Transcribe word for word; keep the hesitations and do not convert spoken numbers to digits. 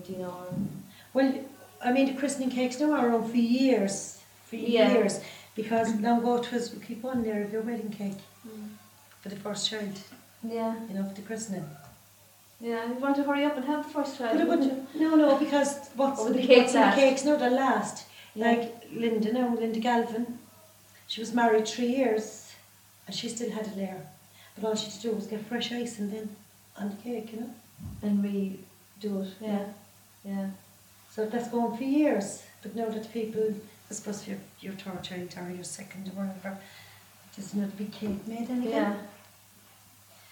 you know. And Well, I mean, the christening cakes now are around for years, for Yeah. years, because long ago it was, keep on there of your wedding cake mm, for the first child, yeah, you know, for the christening. yeah. You want to hurry up and have the first child, But it wouldn't wouldn't, no, no, because what's Or in the the, cake what's in the last. cakes now, they'll last. you? Like Linda now, Linda Galvin, she was married three years and she still had it there. But all she had to do was get fresh ice and then on the cake, you know. and redo it. Yeah, yeah. So that's going for years. But now that people, I suppose your, your third child or your second or whatever, there's another big cake made then again. Yeah,